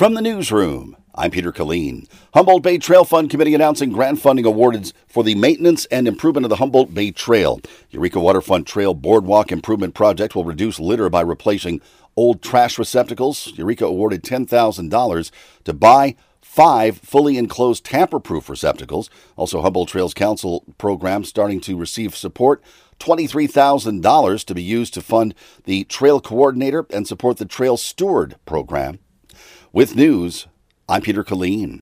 From the newsroom, I'm Peter Killeen. Humboldt Bay Trail Fund Committee announcing grant funding awarded for the maintenance and improvement of the Humboldt Bay Trail. Eureka Waterfront Trail Boardwalk Improvement Project will reduce litter by replacing old trash receptacles. Eureka awarded $10,000 to buy 5 fully enclosed tamper-proof receptacles. Also, Humboldt Trails Council program starting to receive support. $23,000 to be used to fund the trail coordinator and support the trail steward program. With news, I'm Peter Killeen.